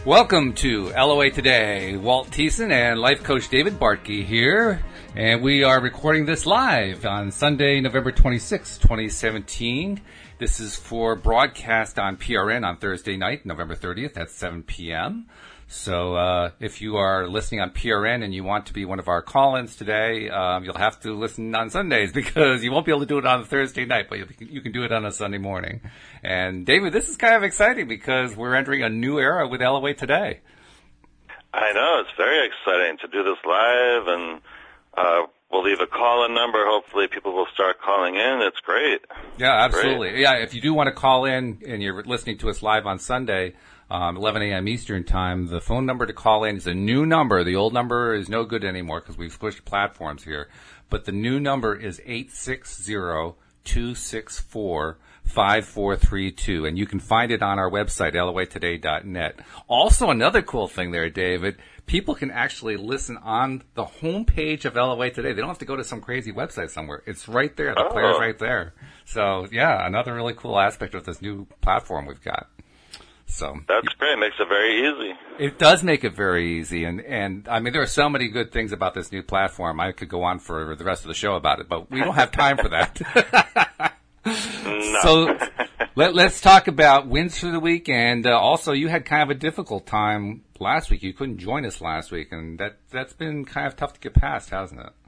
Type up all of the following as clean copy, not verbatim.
Welcome to LOA Today. Walt Thiessen and life coach David Bartkey here, and we are recording this live on Sunday, November 26, 2017. This is for broadcast on PRN on Thursday night, November 30th at 7 p.m. So if you are listening on PRN and you want to be one of our call-ins today, you'll have to listen on Sundays because you won't be able to do it on a Thursday night, but you can do it on a Sunday morning. And David, this is kind of exciting because we're entering a new era with LOA Today. I know, it's very exciting to do this live, and we'll leave a call-in number. Hopefully people will start calling in. It's great. Yeah, absolutely. Great. Yeah, if you do want to call in and you're listening to us live on Sunday, 11 a.m. Eastern Time, the phone number to call in is a new number. The old number is no good anymore because we've switched platforms here. But the new number is 860-264-5432, and you can find it on our website, loatoday.net. Also, another cool thing there, David, people can actually listen on the homepage of LOA Today. They don't have to go to some crazy website somewhere. It's right there. The player's right there. So, yeah, another really cool aspect of this new platform we've got. So that's great. It makes it very easy. It does make it very easy. And I mean, there are so many good things about this new platform. I could go on for the rest of the show about it, but we don't have time for that. No. So let's talk about wins for the week. And also, you had kind of a difficult time last week. You couldn't join us last week, and that's been kind of tough to get past, hasn't it?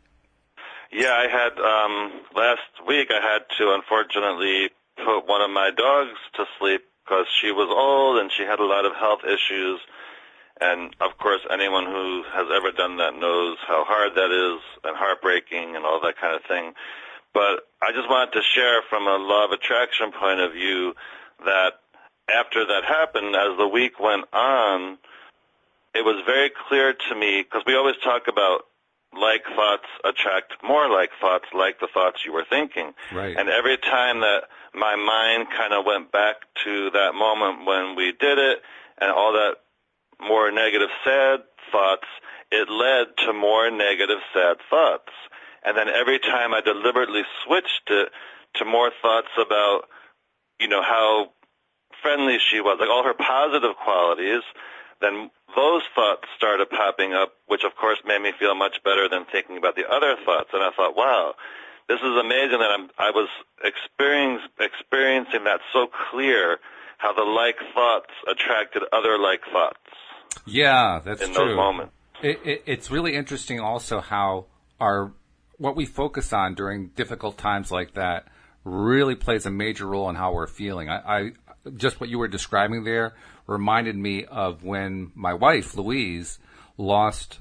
Yeah, I had last week I had to unfortunately put one of my dogs to sleep because she was old and she had a lot of health issues. And, of course, anyone who has ever done that knows how hard that is and heartbreaking and all that kind of thing. But I just wanted to share from a law of attraction point of view that after that happened, as the week went on, it was very clear to me, because we always talk about like thoughts attract more like thoughts, like the thoughts you were thinking. Right. And every time that my mind kind of went back to that moment when we did it and all that more negative, sad thoughts, it led to more negative, sad thoughts. And then every time I deliberately switched it to more thoughts about, you know, how friendly she was, like all her positive qualities, then those thoughts started popping up, which of course made me feel much better than thinking about the other thoughts. And I thought, wow, this is amazing that I was experiencing that so clear, how the like thoughts attracted other like thoughts. Yeah, that's true. In those moments. It's really interesting also how what we focus on during difficult times like that really plays a major role in how we're feeling. I just what you were describing there reminded me of when my wife, Louise, lost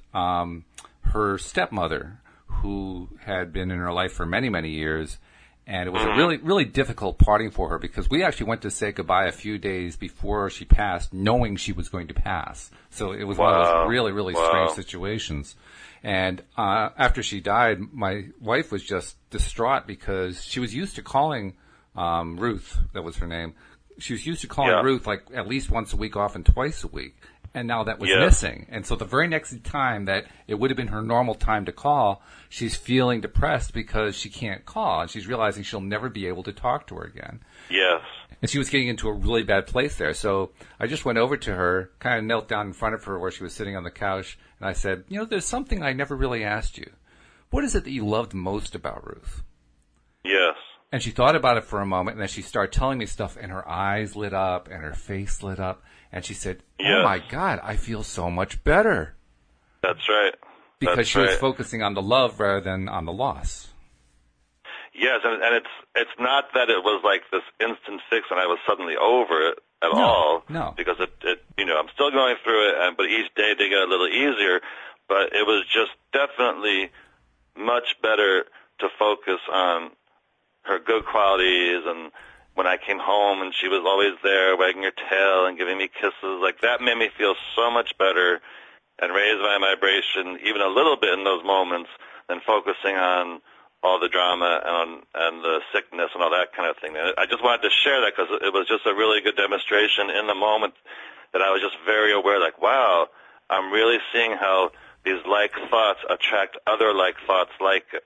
her stepmother, who had been in her life for many, many years. And it was a really, really difficult parting for her because we actually went to say goodbye a few days before she passed, knowing she was going to pass. So it was one of those really, really strange situations. And after she died, my wife was just distraught because she was used to calling Ruth, that was her name. She was used to calling Ruth like at least once a week, often twice a week. And now that was missing. And so the very next time that it would have been her normal time to call, she's feeling depressed because she can't call. And she's realizing she'll never be able to talk to her again. Yes. And she was getting into a really bad place there. So I just went over to her, kind of knelt down in front of her where she was sitting on the couch. And I said, you know, there's something I never really asked you. What is it that you loved most about Ruth? Yes. And she thought about it for a moment, and then she started telling me stuff, and her eyes lit up, and her face lit up, and she said, oh, my God, I feel so much better. That's right. Because she was focusing on the love rather than on the loss. Yes, and it's not that it was like this instant fix and I was suddenly over it at all. No. Because it you know, I'm still going through it, but each day did get a little easier. But it was just definitely much better to focus on her good qualities, and when I came home and she was always there wagging her tail and giving me kisses, like that made me feel so much better and raised my vibration even a little bit in those moments than focusing on all the drama and the sickness and all that kind of thing. And I just wanted to share that because it was just a really good demonstration in the moment that I was just very aware, like, wow, I'm really seeing how these like thoughts attract other like thoughts like it.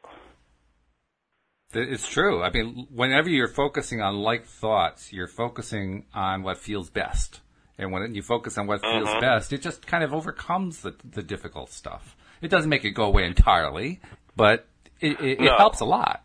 It's true. I mean, whenever you're focusing on like thoughts, you're focusing on what feels best. And when you focus on what feels best, it just kind of overcomes the difficult stuff. It doesn't make it go away entirely, but it helps a lot.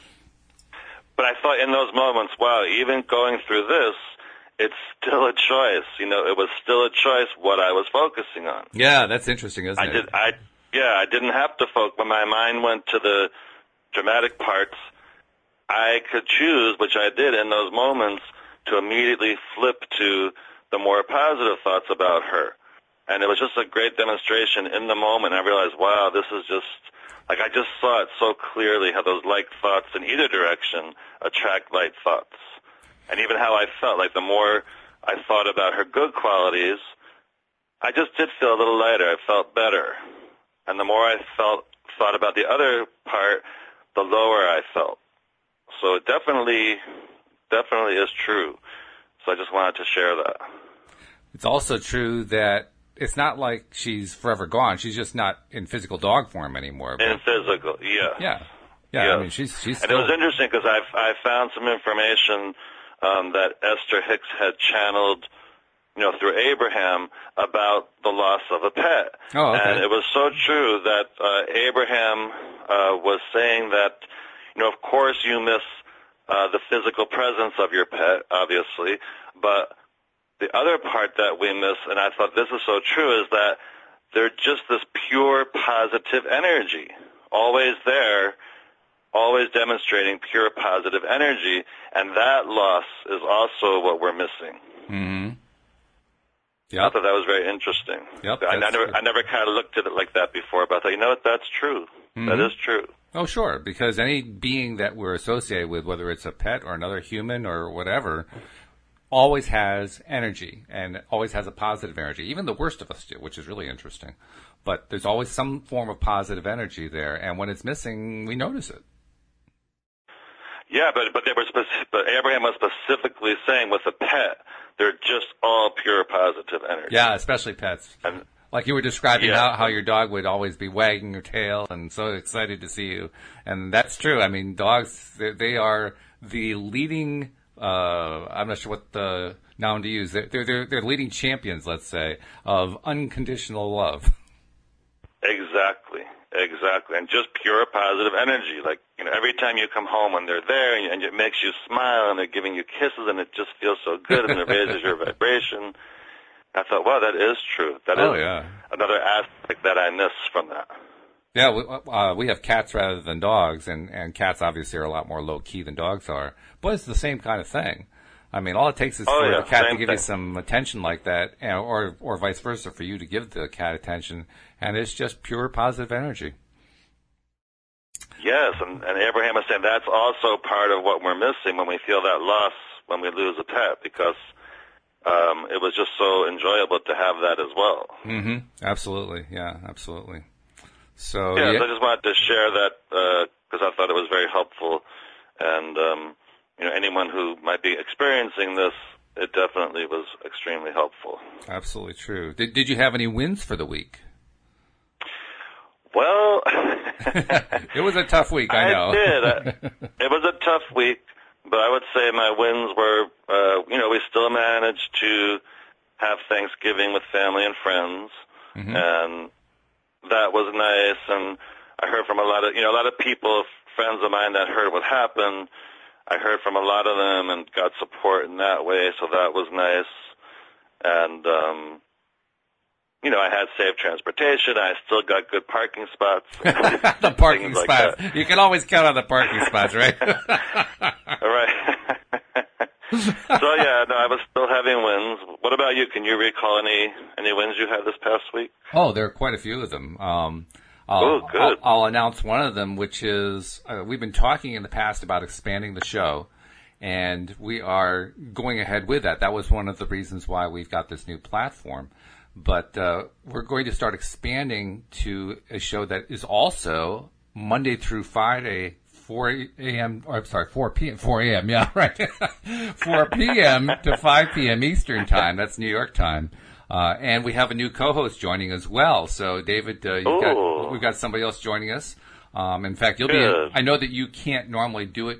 But I thought in those moments, wow, even going through this, it's still a choice. You know, it was still a choice what I was focusing on. Yeah, that's interesting, isn't it? I didn't have to focus. When my mind went to the dramatic parts, I could choose, which I did in those moments, to immediately flip to the more positive thoughts about her. And it was just a great demonstration in the moment. I realized, wow, this is just, like, I just saw it so clearly how those like thoughts in either direction attract like thoughts. And even how I felt, like the more I thought about her good qualities, I just did feel a little lighter. I felt better. And the more I thought about the other part, the lower I felt. So it definitely is true. So I just wanted to share that. It's also true that it's not like she's forever gone. She's just not in physical dog form anymore. In physical, yeah. Yeah. Yes. I mean, she's still... And it was interesting because I found some information that Esther Hicks had channeled, through Abraham about the loss of a pet. Oh, okay. And it was so true that Abraham was saying that, of course you miss the physical presence of your pet, obviously, but the other part that we miss, and I thought this is so true, is that they're just this pure positive energy, always there, always demonstrating pure positive energy, and that loss is also what we're missing. Mm-hmm. Yep. I thought that was very interesting. Yep, I never kind of looked at it like that before, but I thought, you know what, that's true. Mm-hmm. That is true. Oh, sure, because any being that we're associated with, whether it's a pet or another human or whatever, always has energy and always has a positive energy. Even the worst of us do, which is really interesting. But there's always some form of positive energy there, and when it's missing, we notice it. Yeah, but Abraham was specifically saying with a pet, they're just all pure positive energy. Yeah, especially pets. And, like you were describing how your dog would always be wagging her tail and so excited to see you. And that's true. I mean, dogs, they are the leading, I'm not sure what the noun to use. They're leading champions, let's say, of unconditional love. Exactly. And just pure positive energy. Like, every time you come home and they're there and it makes you smile and they're giving you kisses and it just feels so good and it raises your vibration. I thought, wow, that is true. That is another aspect that I miss from that. Yeah, we have cats rather than dogs, and cats obviously are a lot more low-key than dogs are. But it's the same kind of thing. I mean, all it takes is for the cat to give you some attention like that, or vice versa, for you to give the cat attention, and it's just pure positive energy. Yes, and Abraham is saying that's also part of what we're missing when we feel that loss when we lose a pet, because it was just so enjoyable to have that as well. Mm-hmm. Absolutely. Yeah, absolutely. So I just wanted to share that because I thought it was very helpful, and anyone who might be experiencing this, it definitely was extremely helpful. Absolutely true. Did you have any wins for the week? Well, it was a tough week, I know. I did. It was a tough week, but I would say my wins were, we still managed to have Thanksgiving with family and friends, and that was nice. And I heard from a lot of people, friends of mine that heard what happened. I heard from a lot of them and got support in that way, so that was nice. And, I had safe transportation. I still got good parking spots. The parking spots. Like you can always count on the parking spots, right? Right. So, I was still having wins. What about you? Can you recall any wins you had this past week? Oh, there are quite a few of them. Good. I'll announce one of them, which is we've been talking in the past about expanding the show, and we are going ahead with that. That was one of the reasons why we've got this new platform. But we're going to start expanding to a show that is also Monday through Friday, 4 a.m. Or I'm sorry, 4 p.m. 4 a.m. Yeah, right. 4 p.m. to 5 p.m. Eastern time. That's New York time. And we have a new co-host joining as well. So, David, we've got somebody else joining us. In fact, you'll be. I know that you can't normally do it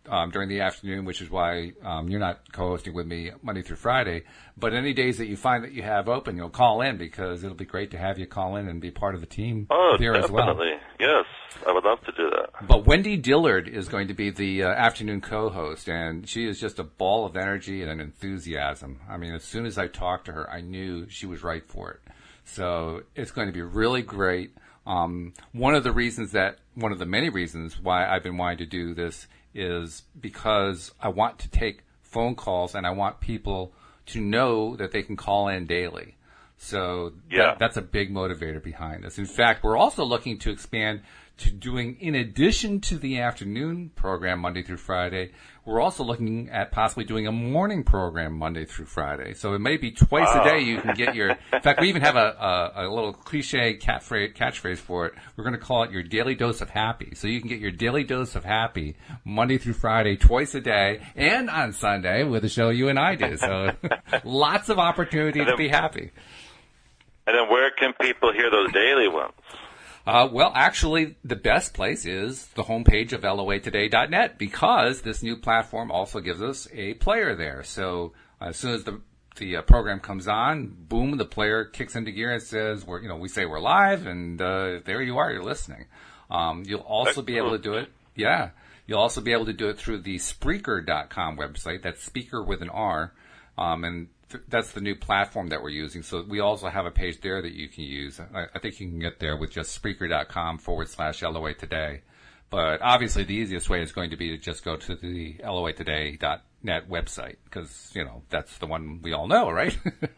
during the afternoon, which is why you're not co-hosting with me Monday through Friday. But any days that you find that you have open, you'll call in because it'll be great to have you call in and be part of the team here as well. Definitely. Yes, I would love to do that. But Wendy Dillard is going to be the afternoon co-host, and she is just a ball of energy and an enthusiasm. I mean, as soon as I talked to her, I knew she was right for it. So it's going to be really great. One of the many reasons why I've been wanting to do this is because I want to take phone calls and I want people to know that they can call in daily. So that's a big motivator behind this. In fact, we're also looking to expand to doing, in addition to the afternoon program Monday through Friday, we're also looking at possibly doing a morning program Monday through Friday. So it may be twice a day you can get your, in fact, we even have a little cliche catchphrase for it. We're going to call it your daily dose of happy. So you can get your daily dose of happy Monday through Friday, twice a day, and on Sunday with the show you and I do. So lots of opportunity to be happy. And then where can people hear those daily ones? Well, actually, the best place is the homepage of loatoday.net because this new platform also gives us a player there. So as soon as the program comes on, boom, the player kicks into gear and says, we say we're live, and there you are, you're listening. You'll also be able to do it. Yeah. You'll also be able to do it through the Spreaker.com website. That's speaker with an R. And that's the new platform that we're using. So we also have a page there that you can use. I think you can get there with just Spreaker.com/LOA Today. But obviously the easiest way is going to be to just go to the LOAtoday.net website because, that's the one we all know, right?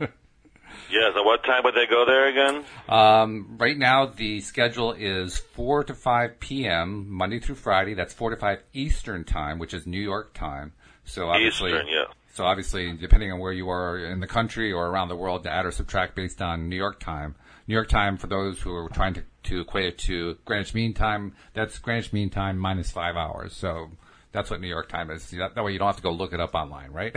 Yes. At what time would they go there again? Right now the schedule is 4 to 5 p.m. Monday through Friday. That's 4 to 5 Eastern time, which is New York time. So obviously, Eastern, yeah. So obviously, depending on where you are in the country or around the world, to add or subtract based on New York time. New York time, for those who are trying to equate it to Greenwich Mean Time, that's Greenwich Mean Time minus 5 hours. So that's what New York time is. That way you don't have to go look it up online, right?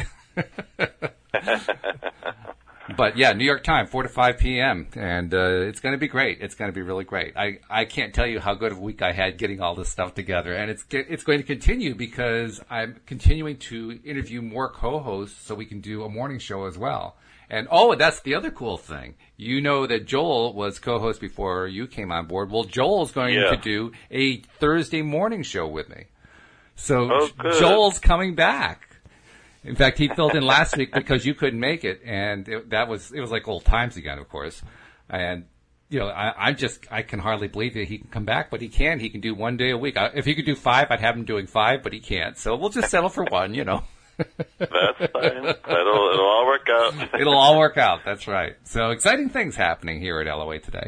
But yeah, New York time, 4 to 5 p.m. And it's going to be great. It's going to be really great. I can't tell you how good of a week I had getting all this stuff together. And it's going to continue because I'm continuing to interview more co-hosts so we can do a morning show as well. And that's the other cool thing. You know that Joel was co-host before you came on board. Well, Joel's going to do a Thursday morning show with me. So Joel's coming back. In fact, he filled in last week because you couldn't make it, and it was like old times again, of course. And I can hardly believe that he can come back, but he can. He can do 1 day a week. If he could do 5, I'd have him doing 5, but he can't. So we'll just settle for 1. That's fine. It'll all work out. It'll all work out. That's right. So exciting things happening here at LOA Today.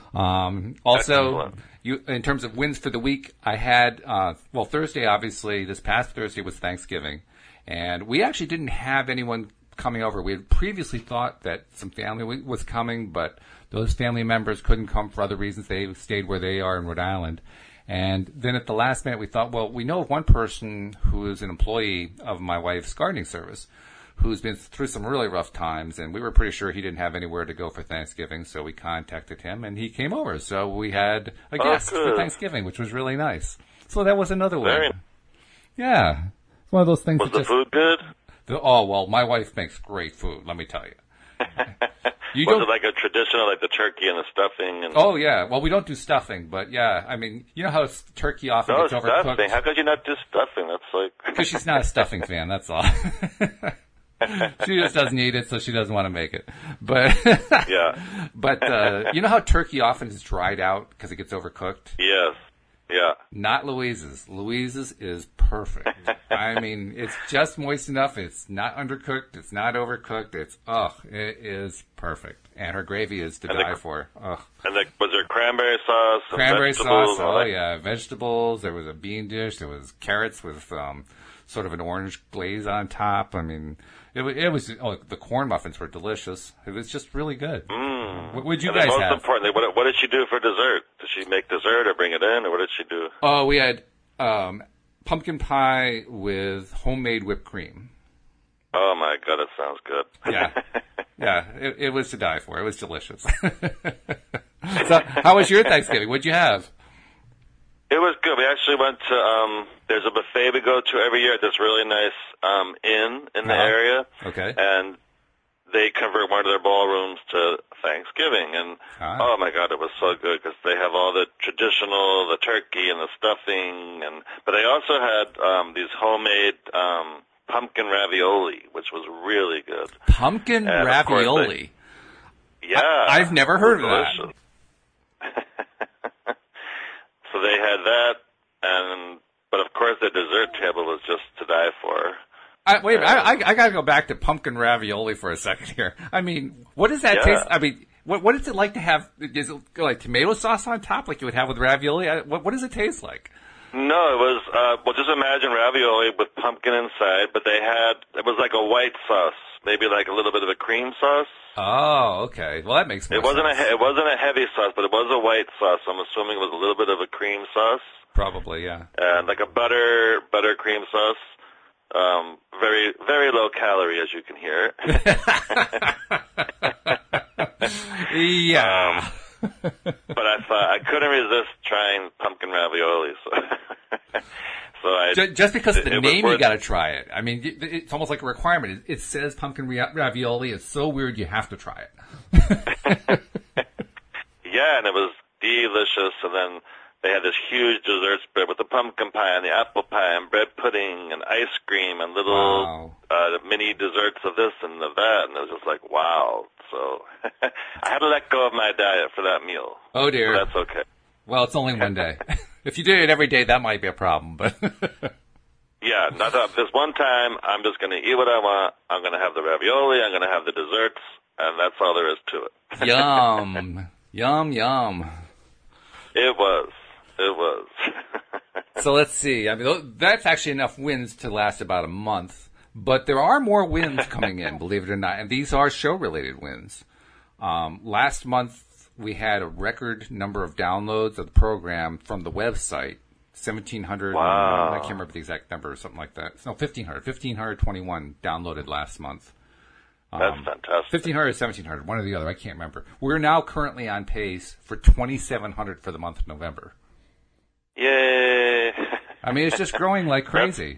Also, in terms of wins for the week, I had Thursday. Obviously, this past Thursday was Thanksgiving. And we actually didn't have anyone coming over. We had previously thought that some family was coming, but those family members couldn't come for other reasons. They stayed where they are in Rhode Island. And then at the last minute, we thought, well, we know of one person who is an employee of my wife's gardening service who's been through some really rough times, and we were pretty sure he didn't have anywhere to go for Thanksgiving, so we contacted him, and he came over. So we had a guest for Thanksgiving, which was really nice. So that was another win. Yeah. One of those things. Was the food good? My wife makes great food. Let me tell you. Was it like a traditional, like the turkey and the stuffing? Oh yeah. Well, we don't do stuffing, but yeah. I mean, you know how turkey often gets overcooked. Stuffing. How could you not do stuffing? That's like because she's not a stuffing fan. That's all. She just doesn't eat it, so she doesn't want to make it. But yeah. But you know how turkey often is dried out because it gets overcooked? Yes. Yeah. Not Louise's. Louise's is perfect. I mean, it's just moist enough. It's not undercooked. It's not overcooked. It is perfect. And her gravy is to die for. Ugh. And was there cranberry sauce? Cranberry sauce. Oh, yeah. Vegetables. There was a bean dish. There was carrots with sort of an orange glaze on top. I mean, it was. Oh, the corn muffins were delicious. It was just really good. What would you guys have? Most importantly, what did she do for dessert? Did she make dessert or bring it in, or what did she do? Oh, we had pumpkin pie with homemade whipped cream. Oh my God, it sounds good. Yeah. It was to die for. It was delicious. So, how was your Thanksgiving? What'd you have? It was good. We actually went to, there's a buffet we go to every year at this really nice inn in the area. Okay. And they convert one of their ballrooms to Thanksgiving. And, oh, my God, it was so good because they have all the traditional, the turkey and the stuffing. But they also had these homemade pumpkin ravioli, which was really good. Pumpkin ravioli? I've never heard of that. So they had that, but of course the dessert table was just to die for. Wait, I got to go back to pumpkin ravioli for a second here. I mean, what does that taste? I mean, what is it like to have? Is it like tomato sauce on top, like you would have with ravioli? What does it taste like? No, it was well, just imagine ravioli with pumpkin inside, but it was like a white sauce, maybe like a little bit of a cream sauce. Oh, okay. Well, that makes more sense. It wasn't a heavy sauce, but it was a white sauce. I'm assuming it was a little bit of a cream sauce. Probably, yeah. And like a butter cream sauce. Very, very low calorie, as you can hear. Yeah. But I thought I couldn't resist trying pumpkin ravioli, so just because of the name, you got to try it. I mean, it's almost like a requirement. It says pumpkin ravioli. It's so weird, you have to try it. Yeah, and it was delicious. And then they had this huge dessert spread with the pumpkin pie and the apple pie and bread pudding and ice cream and little mini desserts of this and of that. And it was just like, wow. So I had to let go of my diet for that meal. Oh, dear. So that's okay. Well, it's only one day. If you did it every day, that might be a problem. But yeah, this one time, I'm just going to eat what I want. I'm going to have the ravioli. I'm going to have the desserts. And that's all there is to it. Yum. Yum, yum. It was. So let's see. I mean, that's actually enough wins to last about a month. But there are more wins coming in, believe it or not. And these are show-related wins. Last month, we had a record number of downloads of the program from the website. 1,700. Wow. I can't remember the exact number or something like that. No, 1,500. 1,521 downloaded last month. That's fantastic. 1,500 or 1,700, one or the other. I can't remember. We're now currently on pace for 2,700 for the month of November. Yay! I mean, it's just growing like crazy.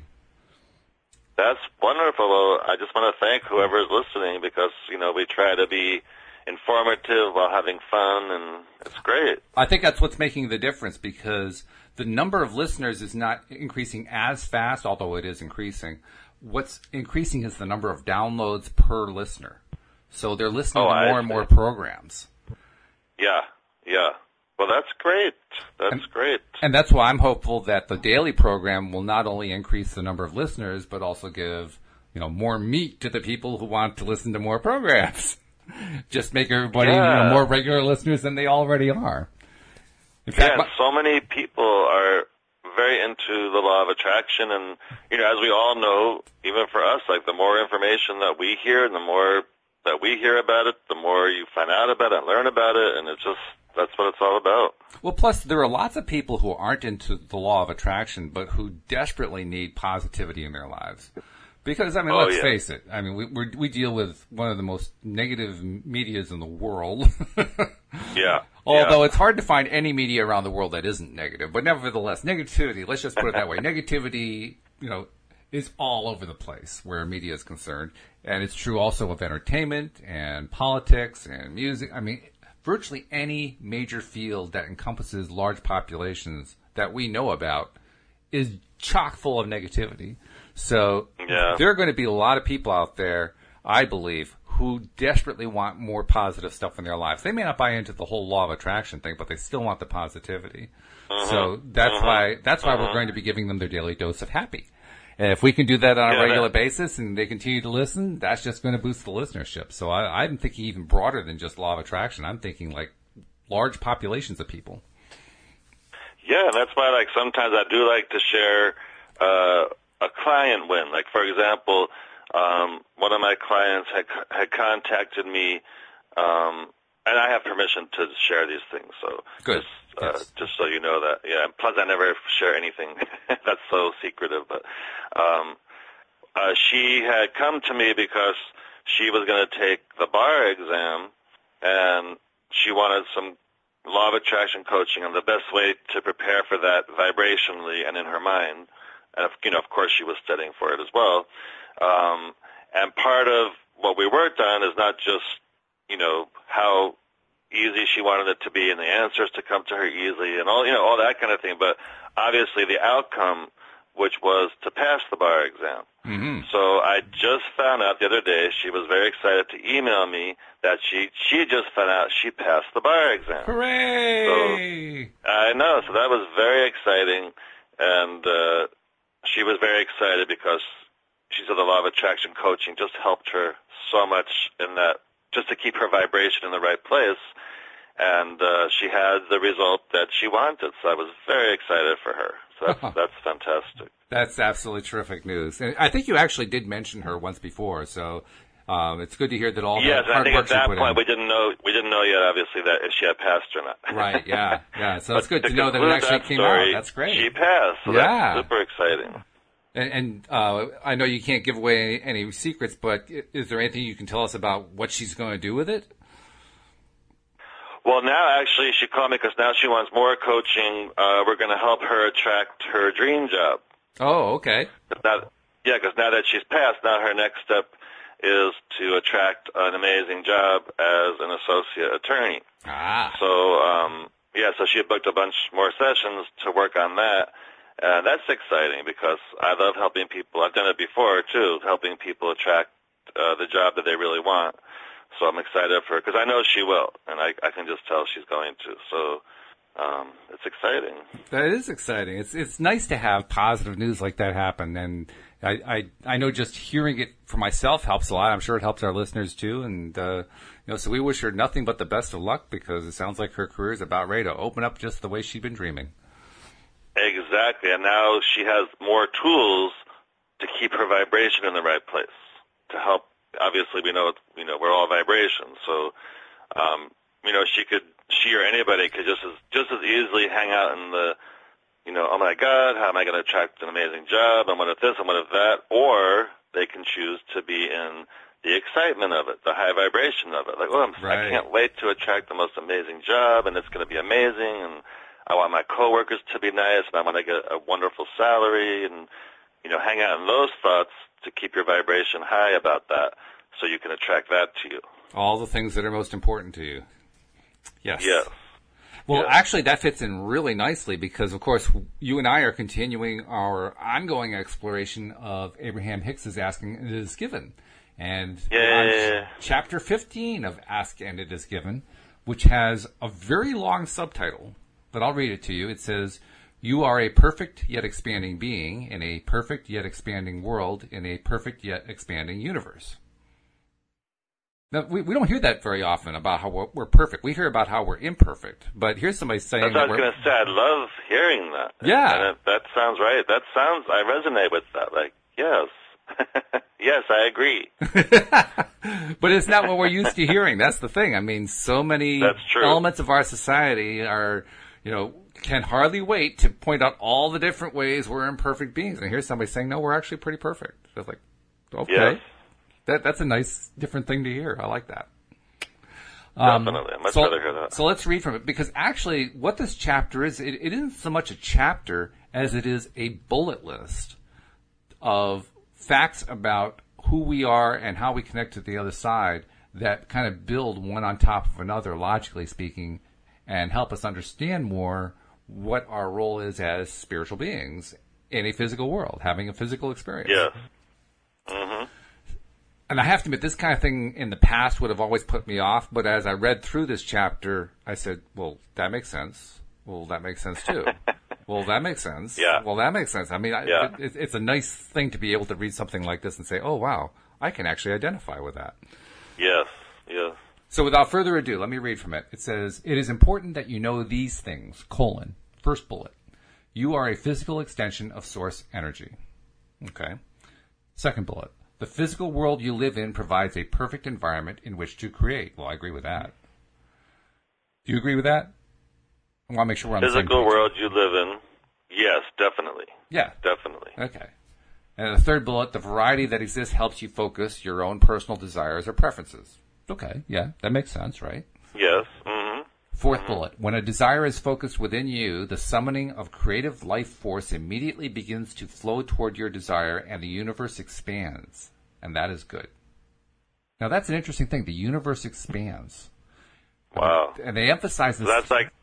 That's wonderful. Well, I just want to thank whoever is listening because, we try to be informative while having fun, and it's great. I think that's what's making the difference because the number of listeners is not increasing as fast, although it is increasing. What's increasing is the number of downloads per listener. So they're listening to more and more programs. Yeah. Well, that's great. Great. And that's why I'm hopeful that the daily program will not only increase the number of listeners, but also give, more meat to the people who want to listen to more programs. Just make everybody more regular listeners than they already are. In fact, so many people are very into the law of attraction, and as we all know, even for us, like the more information that we hear and the more that we hear about it, the more you find out about it and learn about it, and that's what it's all about. Well, plus there are lots of people who aren't into the law of attraction, but who desperately need positivity in their lives. Because, let's face it. I mean, we deal with one of the most negative medias in the world. Yeah. Although it's hard to find any media around the world that isn't negative. But nevertheless, negativity, let's just put it that way. Negativity, is all over the place where media is concerned. And it's true also of entertainment and politics and music. I mean, virtually any major field that encompasses large populations that we know about is chock full of negativity. So there are going to be a lot of people out there, I believe, who desperately want more positive stuff in their lives. They may not buy into the whole law of attraction thing, but they still want the positivity. So that's why we're going to be giving them their daily dose of happy. And if we can do that on a regular basis and they continue to listen, that's just going to boost the listenership. So I'm thinking even broader than just law of attraction. I'm thinking like large populations of people. Yeah, that's why sometimes I do like to share a client win. Like, for example, one of my clients had contacted me, and I have permission to share these things. So good. Just so you know that. Yeah. Plus, I never share anything that's so secretive. But she had come to me because she was going to take the bar exam, and she wanted some law of attraction coaching and the best way to prepare for that vibrationally and in her mind. And, of course, she was studying for it as well. And part of what we worked on is not just, how easy she wanted it to be and the answers to come to her easily and all that kind of thing, but obviously the outcome, which was to pass the bar exam. Mm-hmm. So I just found out the other day, she was very excited to email me that she just found out she passed the bar exam. Hooray! So, I know, so that was very exciting, and she was very excited because she said the law of attraction coaching just helped her so much in that, just to keep her vibration in the right place, and she had the result that she wanted, so I was very excited for her. So that's fantastic. That's absolutely terrific news. And I think you actually did mention her once before, so it's good to hear that all the hard work she put in. Yes, I think at that point we didn't know yet, obviously, that if she had passed or not. Right, yeah. So it's good to know that it actually came out. That's great. She passed, so that's super exciting. And I know you can't give away any secrets, but is there anything you can tell us about what she's going to do with it? Well, now actually she called me because now she wants more coaching. We're going to help her attract her dream job. Oh, okay. Because now that she's passed, now her next step is to attract an amazing job as an associate attorney. So she booked a bunch more sessions to work on that. That's exciting because I love helping people. I've done it before, too, helping people attract the job that they really want. So I'm excited for her because I know she will, and I can just tell she's going to. So it's exciting. That is exciting. It's nice to have positive news like that happen, and I know just hearing it for myself helps a lot. I'm sure it helps our listeners too, and so we wish her nothing but the best of luck because it sounds like her career is about ready to open up just the way she'd been dreaming. Exactly, and now she has more tools to keep her vibration in the right place to help. Obviously, we know we're all vibrations, so she or anybody could just as easily hang out in the, oh my God, how am I going to attract an amazing job? And what if this and what if that? Or they can choose to be in the excitement of it, the high vibration of it. Like, I can't wait to attract the most amazing job, and it's going to be amazing, and I want my coworkers to be nice, and I want to get a wonderful salary, and hang out in those thoughts to keep your vibration high about that, so you can attract that to you. All the things that are most important to you. Yes. Yes. Well, actually, that fits in really nicely because, of course, you and I are continuing our ongoing exploration of Abraham Hicks's Asking and It Is Given. And on Chapter 15 of Ask and It Is Given, which has a very long subtitle, but I'll read it to you. It says, "You are a perfect yet expanding being in a perfect yet expanding world in a perfect yet expanding universe." Now, we don't hear that very often about how we're perfect. We hear about how we're imperfect. But here's somebody saying That's what I was going to say. I love hearing that. Yeah. And that sounds right. I resonate with that. Like, yes. Yes, I agree. But it's not what we're used to hearing. That's the thing. I mean, so many elements of our society are, can hardly wait to point out all the different ways we're imperfect beings. And here's somebody saying, no, we're actually pretty perfect. It's like, okay. Yes. That's a nice, different thing to hear. I like that. Definitely. I'd much rather hear that. So let's read from it, because actually what this chapter is, it isn't so much a chapter as it is a bullet list of facts about who we are and how we connect to the other side that kind of build one on top of another, logically speaking, and help us understand more what our role is as spiritual beings in a physical world, having a physical experience. Yes. Mm-hmm. And I have to admit, this kind of thing in the past would have always put me off, but as I read through this chapter, I said, well, that makes sense. Well, that makes sense too. Well, that makes sense. Yeah. Well, that makes sense. I mean, it's a nice thing to be able to read something like this and say, oh, wow, I can actually identify with that. Yes, yes. So without further ado, let me read from it. It says, "It is important that you know these things, first bullet. You are a physical extension of source energy." Okay. Second bullet. "The physical world you live in provides a perfect environment in which to create." Well, I agree with that. Do you agree with that? I want to make sure we're on the same page. Physical world you live in, yes, definitely. Yeah. Definitely. Okay. And the third bullet, "The variety that exists helps you focus your own personal desires or preferences." Okay, yeah, that makes sense, right? Yes. Mm-hmm. Fourth bullet, when a desire is focused within you, the summoning of creative life force immediately begins to flow toward your desire and the universe expands. And that is good. Now that's an interesting thing. The universe expands. Wow. And they emphasize this. So that's like,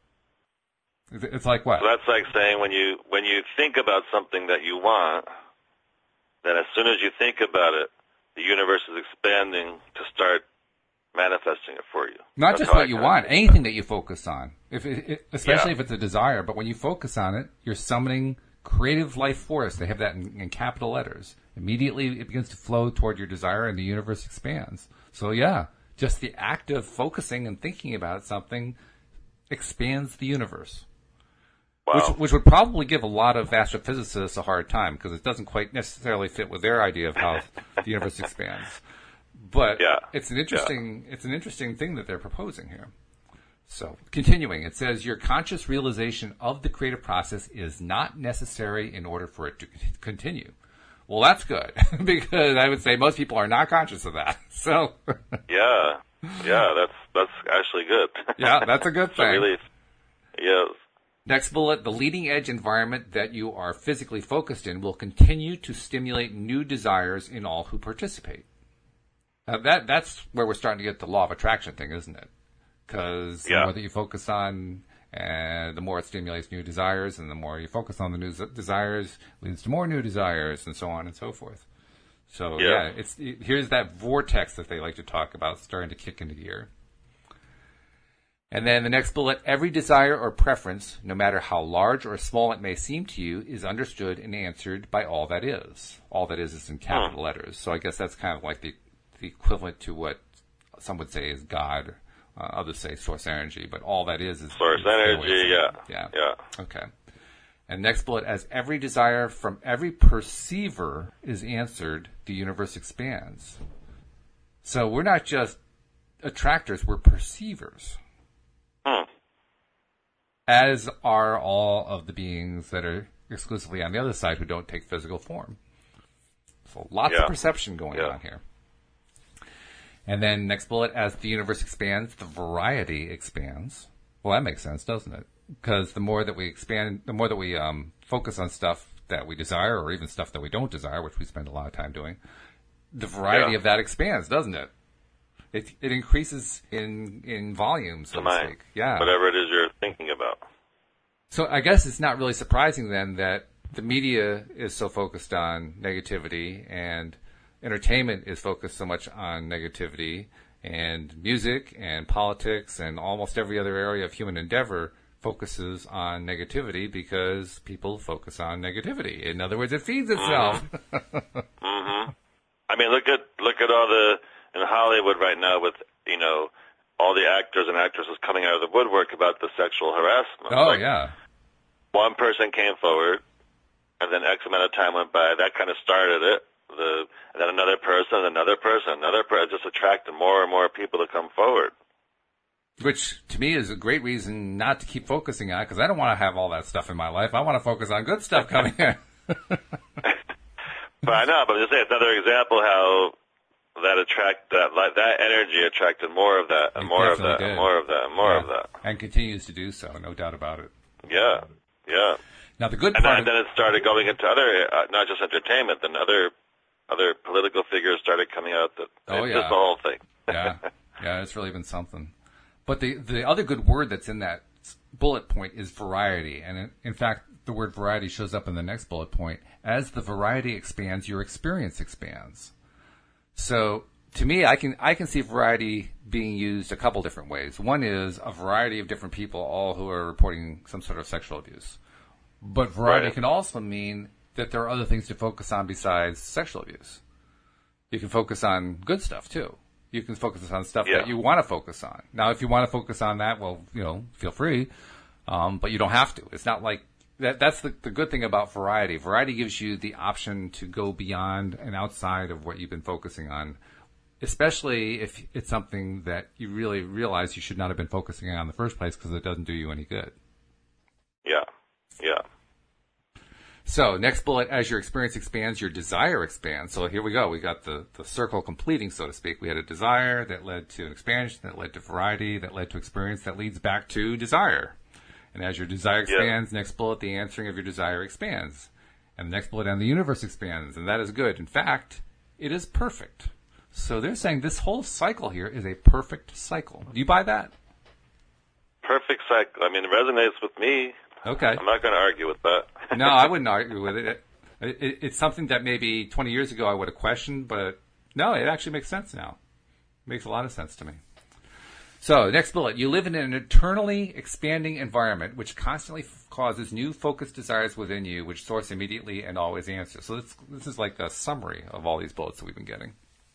it's like what? so that's like saying when you think about something that you want, then as soon as you think about it, the universe is expanding to start manifesting it for you. Not That's just how what I you kinda want, see it. anything that you focus on. Especially Yeah. if it's a desire, but when you focus on it, you're summoning creative life force. They have that in capital letters. Immediately it begins to flow toward your desire and the universe expands. So yeah, just the act of focusing and thinking about something expands the universe. Wow. Which would probably give a lot of astrophysicists a hard time because it doesn't quite necessarily fit with their idea of how the universe expands. But Yeah. it's an interesting thing that they're proposing here. So continuing, it says your conscious realization of the creative process is not necessary in order for it to continue. Well, that's good because I would say most people are not conscious of that. So Yeah, that's actually good. yeah, that's a good It's a thing. relief. Yes. Next bullet, the leading edge environment that you are physically focused in will continue to stimulate new desires in all who participate. That's where we're starting to get the law of attraction thing, isn't it? Because the more that you focus on, and the more it stimulates new desires, and the more you focus on the new desires, leads to more new desires, and so on and so forth. So yeah, here's that vortex that they like to talk about starting to kick into gear. And then the next bullet, every desire or preference, no matter how large or small it may seem to you, is understood and answered by all that is. All that is in capital letters. So I guess that's kind of like the equivalent to what some would say is God. Others say source energy, but all that is Source energy, yeah. Yeah. Okay. And next bullet, as every desire from every perceiver is answered, the universe expands. So we're not just attractors, we're perceivers. As are all of the beings that are exclusively on the other side who don't take physical form. So lots of perception going on here. And then next bullet, as the universe expands, the variety expands. Well, that makes sense, doesn't it? Because the more that we expand, the more that we focus on stuff that we desire or even stuff that we don't desire, which we spend a lot of time doing, the variety of that expands, doesn't it? It increases in volume, so to speak. Yeah. Whatever it is you're thinking about. So I guess it's not really surprising then that the media is so focused on negativity and entertainment is focused so much on negativity and music and politics and almost every other area of human endeavor focuses on negativity because people focus on negativity. In other words, it feeds itself. I mean, look at all the in Hollywood right now with, all the actors and actresses coming out of the woodwork about the sexual harassment. Oh, yeah. One person came forward, and then X amount of time went by. That kind of started it. And then another person, just attracted more and more people to come forward. Which, to me, is a great reason not to keep focusing on it, because I don't want to have all that stuff in my life. I want to focus on good stuff coming in. But I know, but I'm just saying, it's another example how that energy attracted more of that, and more of that, and more of that, and more of that. And continues to do so, no doubt about it. Yeah. Now, the good And part... then it started going into other, not just entertainment, then other political figures started coming out. Just the whole thing. Yeah, it's really been something. But the other good word that's in that bullet point is variety. And in fact, the word variety shows up in the next bullet point. As the variety expands, your experience expands. So to me, I can see variety being used a couple different ways. One is a variety of different people, all who are reporting some sort of sexual abuse. But variety can also mean that there are other things to focus on besides sexual abuse. You can focus on good stuff too. You can focus on stuff that you want to focus on. Now, if you want to focus on that, well, feel free. But you don't have to. It's not like that. That's the good thing about variety. Variety gives you the option to go beyond and outside of what you've been focusing on, especially if it's something that you really realize you should not have been focusing on in the first place because it doesn't do you any good. Yeah. So next bullet, as your experience expands, your desire expands. So here we go. We got the circle completing, so to speak. We had a desire that led to an expansion, that led to variety, that led to experience, that leads back to desire. And as your desire expands, next bullet, the answering of your desire expands. And the next bullet, and the universe expands. And that is good. In fact, it is perfect. So they're saying this whole cycle here is a perfect cycle. Do you buy that? Perfect cycle. I mean, it resonates with me. Okay. I'm not going to argue with that. No, I wouldn't argue with it. It's something that maybe 20 years ago I would have questioned, but no, it actually makes sense now. It makes a lot of sense to me. So, next bullet. You live in an eternally expanding environment which constantly causes new focused desires within you, which source immediately and always answer. So this is like a summary of all these bullets that we've been getting.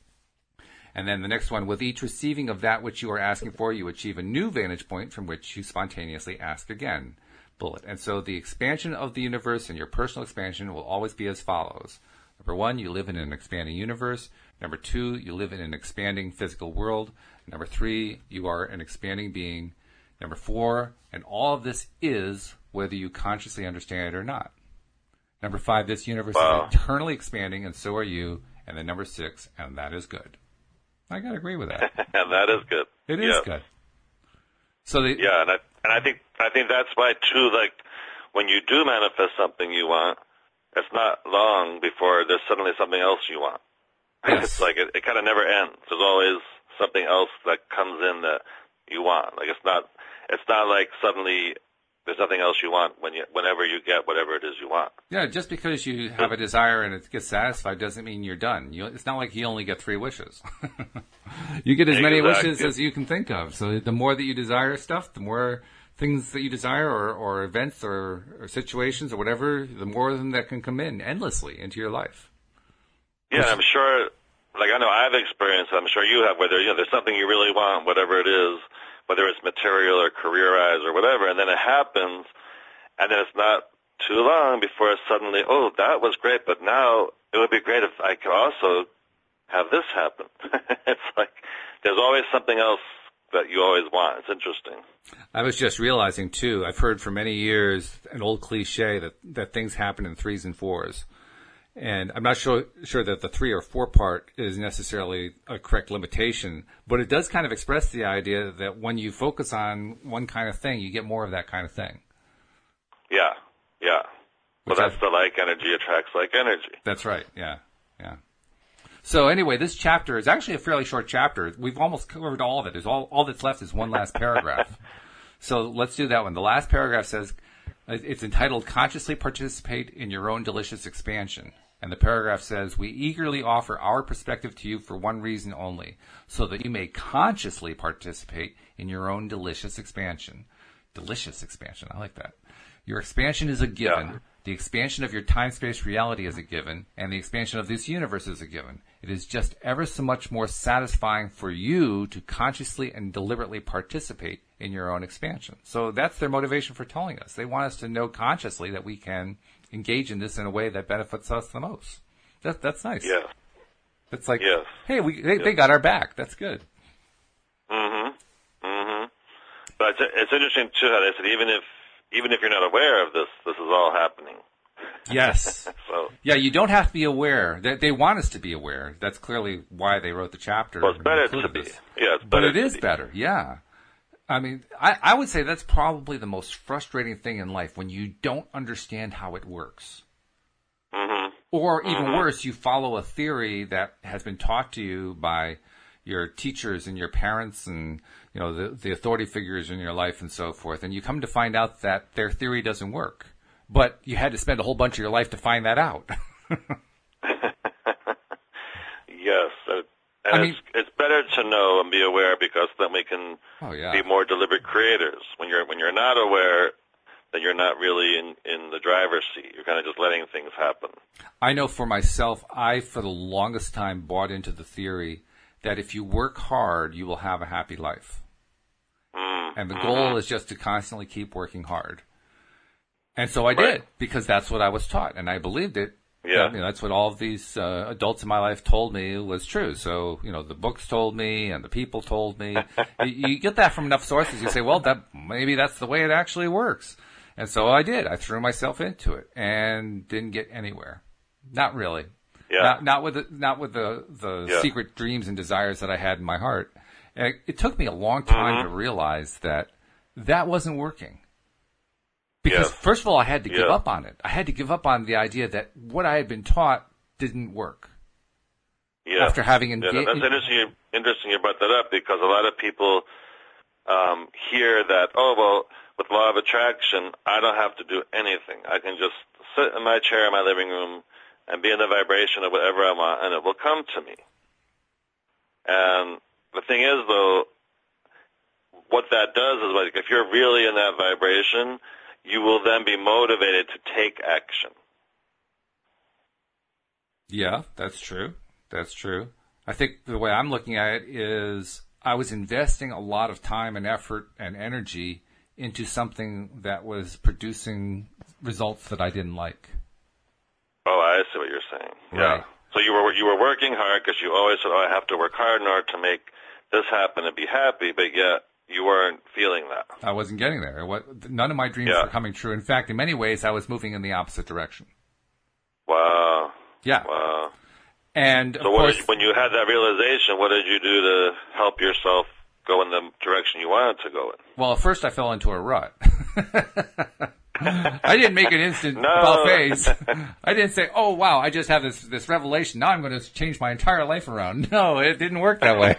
And then the next one, with each receiving of that which you are asking for, you achieve a new vantage point from which you spontaneously ask again. Bullet. And so the expansion of the universe and your personal expansion will always be as follows. Number 1, you live in an expanding universe. Number 2, you live in an expanding physical world. Number 3, you are an expanding being. Number 4, and all of this is whether you consciously understand it or not. Number 5, this universe is eternally expanding, and so are you. And then number 6, and that is good. I gotta agree with that. And that is good. It is good. So and I think that's why too. Like when you do manifest something you want, it's not long before there's suddenly something else you want. Yes. It's like it kind of never ends. There's always something else that comes in that you want. Like it's not like suddenly there's nothing else you want whenever you get whatever it is you want. Yeah, just because you have a desire and it gets satisfied doesn't mean you're done. It's not like you only get 3 wishes. You get as many wishes as you can think of. So the more that you desire stuff, the more things that you desire or events or situations or whatever, the more of them that can come in endlessly into your life. Yeah, I'm sure, like I know I've experienced, I'm sure you have, whether there's something you really want, whatever it is, whether it's material or career-wise or whatever, and then it happens, and then it's not too long before it's suddenly, oh, that was great, but now it would be great if I could also have this happen. It's like there's always something else that you always want. It's interesting. I was just realizing, too, I've heard for many years an old cliche that things happen in 3s and 4s. And I'm not sure that the 3 or 4 part is necessarily a correct limitation, but it does kind of express the idea that when you focus on one kind of thing, you get more of that kind of thing. Yeah. Well, that's the like energy attracts like energy. That's right, yeah. So anyway, this chapter is actually a fairly short chapter. We've almost covered all of it. All that's left is one last paragraph. So let's do that one. The last paragraph says, it's entitled, Consciously Participate in Your Own Delicious Expansion. And the paragraph says, we eagerly offer our perspective to you for one reason only, so that you may consciously participate in your own delicious expansion. Delicious expansion. I like that. Your expansion is a given. Yeah. The expansion of your time-space reality is a given, and the expansion of this universe is a given. It is just ever so much more satisfying for you to consciously and deliberately participate in your own expansion. So that's their motivation for telling us. They want us to know consciously that we can engage in this in a way that benefits us the most. That's nice. Yeah. It's like, hey, they got our back. That's good. But it's interesting too how they said even if you're not aware of this is all happening. Yes. So yeah, you don't have to be aware. They want us to be aware. That's clearly why they wrote the chapter. Well, it's better to be. Yeah, it's better. But it is better. Yeah. I mean, I would say that's probably the most frustrating thing in life, when you don't understand how it works. Or even worse, you follow a theory that has been taught to you by your teachers and your parents and, the authority figures in your life and so forth. And you come to find out that their theory doesn't work. But you had to spend a whole bunch of your life to find that out. Yes. It's better to know and be aware, because then we can be more deliberate creators. When you're not aware, then you're not really in the driver's seat. You're kind of just letting things happen. I know for myself, I, for the longest time, bought into the theory that if you work hard, you will have a happy life. And the goal is just to constantly keep working hard. And so I did, because that's what I was taught, and I believed it. Yeah. That's what all of these adults in my life told me was true. So, the books told me and the people told me. You get that from enough sources. You say, well, maybe that's the way it actually works. And so I did. I threw myself into it and didn't get anywhere. Not really. Yeah. Not with the secret dreams and desires that I had in my heart. And it took me a long time to realize that wasn't working. Because first of all, I had to give up on it. I had to give up on the idea that what I had been taught didn't work. Yeah. After having engaged. Yeah, that's interesting you brought that up, because a lot of people hear that, oh, well, with law of attraction, I don't have to do anything. I can just sit in my chair in my living room and be in the vibration of whatever I want, and it will come to me. And the thing is, though, what that does is, like, if you're really in that vibration, you will then be motivated to take action. Yeah, that's true. That's true. I think the way I'm looking at it is I was investing a lot of time and effort and energy into something that was producing results that I didn't like. Oh, I see what you're saying. Right. Yeah. So you were working hard because you always said, oh, I have to work hard in order to make this happen and be happy, but yet you weren't feeling that. I wasn't getting there. None of my dreams were coming true. In fact, in many ways, I was moving in the opposite direction. Wow. Yeah. Wow. And so when you had that realization, what did you do to help yourself go in the direction you wanted to go in? Well, at first I fell into a rut. I didn't make an instant about face. I didn't say, oh, wow, I just have this revelation. Now I'm going to change my entire life around. No, it didn't work that way.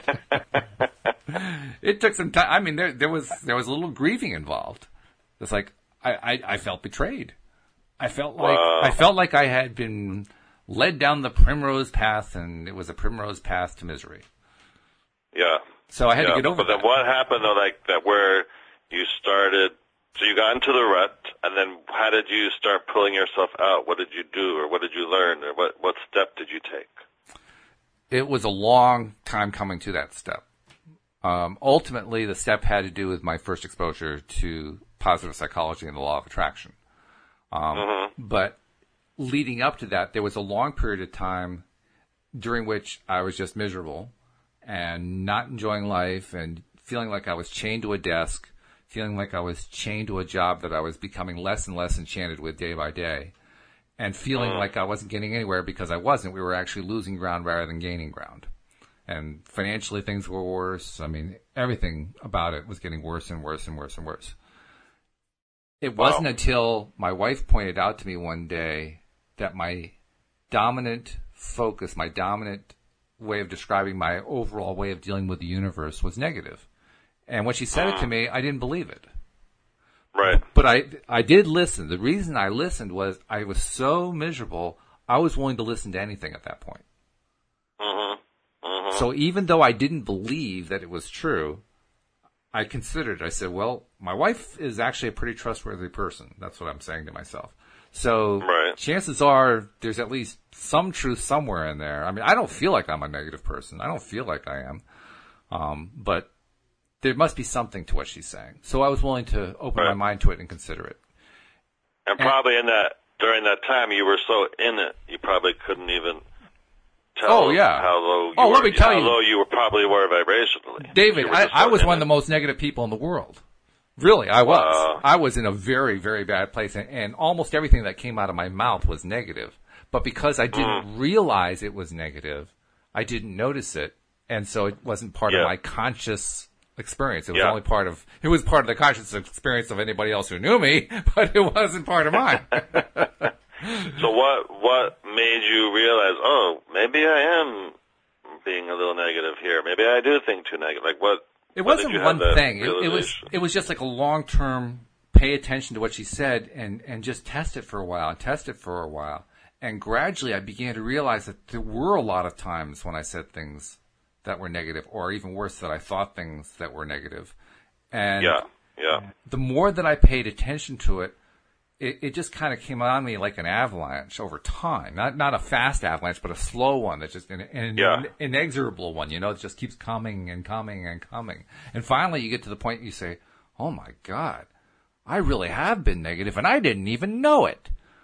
It took some time. I mean, there was a little grieving involved. It's like I felt betrayed. I felt like I had been led down the primrose path, and it was a primrose path to misery. Yeah. So I had to get over that. But then what happened, though, like that where you started, so you got into the rut, and then how did you start pulling yourself out? What did you do, or what did you learn, or what step did you take? It was a long time coming to that step. Ultimately, the step had to do with my first exposure to positive psychology and the law of attraction. But leading up to that, there was a long period of time during which I was just miserable and not enjoying life and feeling like I was chained to a desk, feeling like I was chained to a job that I was becoming less and less enchanted with day by day, and feeling like I wasn't getting anywhere because I wasn't. We were actually losing ground rather than gaining ground. And financially, things were worse. I mean, everything about it was getting worse and worse and worse and worse. It wasn't until my wife pointed out to me one day that my dominant focus, my dominant way of describing my overall way of dealing with the universe was negative. And when she said it to me, I didn't believe it. Right. But I did listen. The reason I listened was I was so miserable, I was willing to listen to anything at that point. So even though I didn't believe that it was true, I considered it. I said, well, my wife is actually a pretty trustworthy person. That's what I'm saying to myself. So chances are there's at least some truth somewhere in there. I mean, I don't feel like I'm a negative person. I don't feel like I am. But there must be something to what she's saying. So I was willing to open my mind to it and consider it. And probably during that time, you were so in it, you probably couldn't even tell how low you were. Let me tell you. How low you probably were vibrationally. David, I was one of the most negative people in the world. Really, I was. I was in a very, very bad place, and almost everything that came out of my mouth was negative. But because I didn't realize it was negative, I didn't notice it, and so it wasn't part of my conscious experience. It was only part of the conscious experience of anybody else who knew me, but it wasn't part of mine. So what made you realize, oh, maybe I am being a little negative here. Maybe I do think too negative. Like what? It wasn't one thing. It was just like a long-term pay attention to what she said and just test it for a while. And gradually I began to realize that there were a lot of times when I said things that were negative, or even worse, that I thought things that were negative. And the more that I paid attention to it, it just kind of came on me like an avalanche over time. Not a fast avalanche, but a slow one that's just an inexorable one, it just keeps coming and coming and coming. And finally you get to the point you say, oh my God, I really have been negative and I didn't even know it.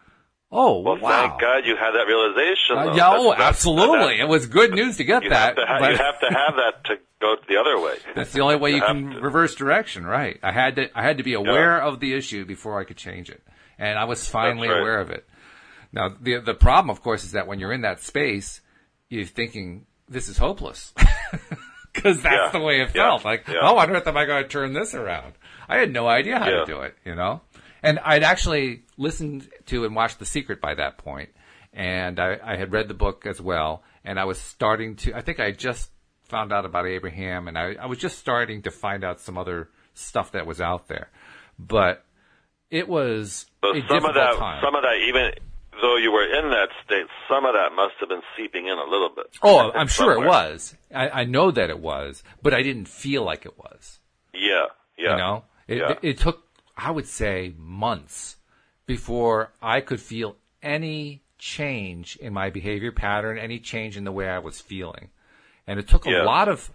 Oh, well, wow. thank God you had that realization. Absolutely. It was good news to get that. You have to have that to go the other way. That's the only way you can reverse direction, right? I had to be aware of the issue before I could change it. And I was finally aware of it. Now, the problem, of course, is that when you're in that space, you're thinking, this is hopeless. Because that's the way it felt. Like, how on earth am I going to turn this around? I had no idea how to do it, you know? And I'd actually listened to and watched The Secret by that point, and I had read the book as well, and I was starting to, I think I just found out about Abraham, and I was just starting to find out some other stuff that was out there. But it was a difficult time. Some of that, even though you were in that state, some of that must have been seeping in a little bit. Oh, I'm sure it was. I know that it was, but I didn't feel like it was. Yeah. You know? It took, I would say, months before I could feel any change in my behavior pattern, any change in the way I was feeling. And it took a lot of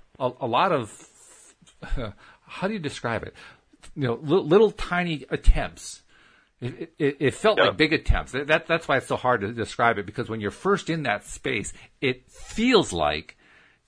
how do you describe it? You know, little tiny attempts. It felt like big attempts. That's why it's so hard to describe it, because when you're first in that space, it feels like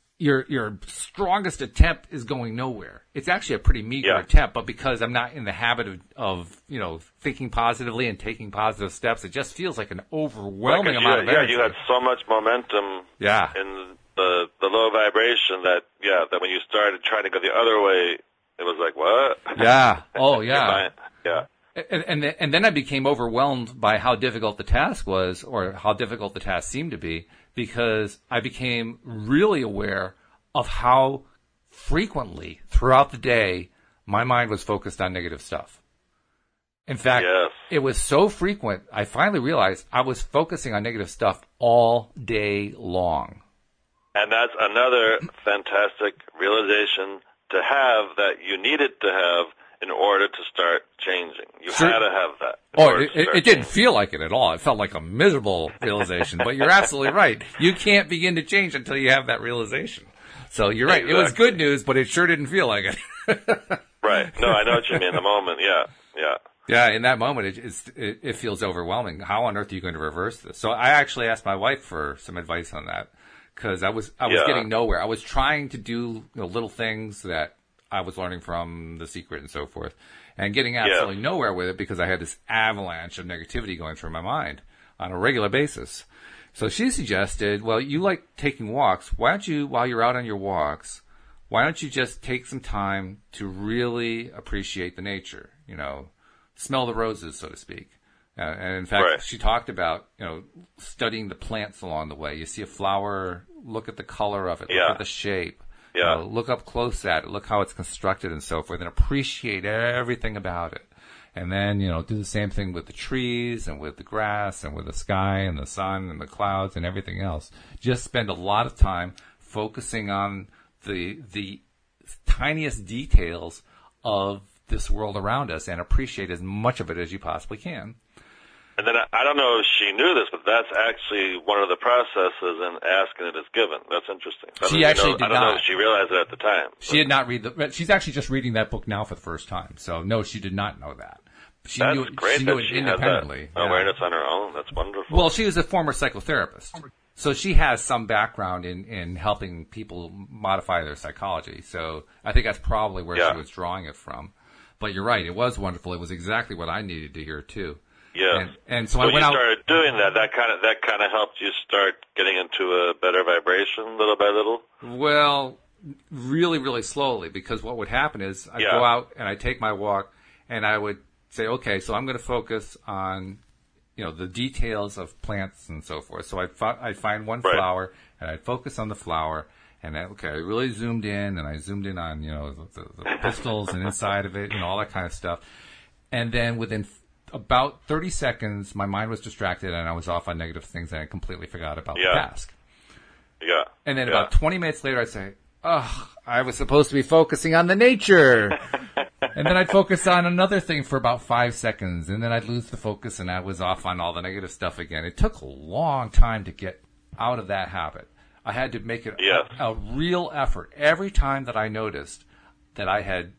your strongest attempt is going nowhere. It's actually a pretty meager attempt, but because I'm not in the habit of you know, thinking positively and taking positive steps, it just feels like an overwhelming amount of energy. You had so much momentum in the low vibration that when you started trying to go the other way, it was like, what? Yeah. Oh, yeah. Yeah. And then I became overwhelmed by how difficult the task was, or how difficult the task seemed to be, because I became really aware of how frequently throughout the day my mind was focused on negative stuff. In fact, it was so frequent, I finally realized I was focusing on negative stuff all day long. And that's another fantastic realization to have, that you needed to have in order to start changing. You had to have that. Oh, it didn't feel like it at all. It felt like a miserable realization. But you're absolutely right. You can't begin to change until you have that realization. So you're right. Exactly. It was good news, but it sure didn't feel like it. Right. No, I know what you mean. In the moment, Yeah, in that moment, it feels overwhelming. How on earth are you going to reverse this? So I actually asked my wife for some advice on that, because I was getting nowhere. I was trying to do little things that I was learning from The Secret and so forth, and getting absolutely nowhere with it, because I had this avalanche of negativity going through my mind on a regular basis. So she suggested, well, you like taking walks. Why don't you, while you're out on your walks, why don't you just take some time to really appreciate the nature, you know, smell the roses, so to speak. And in fact, she talked about, studying the plants along the way. You see a flower, look at the color of it, look at the shape. Look up close at it, look how it's constructed and so forth, and appreciate everything about it. And then, do the same thing with the trees and with the grass and with the sky and the sun and the clouds and everything else. Just spend a lot of time focusing on the tiniest details of this world around us, and appreciate as much of it as you possibly can. And then I don't know if she knew this, but that's actually one of the processes in asking it is given. That's interesting. She actually did not. I don't know if she realized it at the time. She did not read she's actually just reading that book now for the first time. So no, she did not know that. She That's knew it, great. she knew that it she independently. Had that awareness on her own. That's wonderful. Well, she was a former psychotherapist. So she has some background in helping people modify their psychology. So I think that's probably where she was drawing it from. But you're right. It was wonderful. It was exactly what I needed to hear too. Yeah. And so I went out. When you started doing that, that kind of helped you start getting into a better vibration little by little? Well, really, really slowly, because what would happen is I'd go out and I'd take my walk, and I would say, okay, so I'm going to focus on, the details of plants and so forth. So I'd find one flower, and I'd focus on the flower, and I really zoomed in, and I zoomed in on, the pistils and inside of it, all that kind of stuff. And then within about 30 seconds, my mind was distracted, and I was off on negative things, and I completely forgot about the task. Yeah. And then about 20 minutes later, I'd say, I was supposed to be focusing on the nature. And then I'd focus on another thing for about 5 seconds, and then I'd lose the focus, and I was off on all the negative stuff again. It took a long time to get out of that habit. I had to make it a real effort. Every time that I noticed that I had,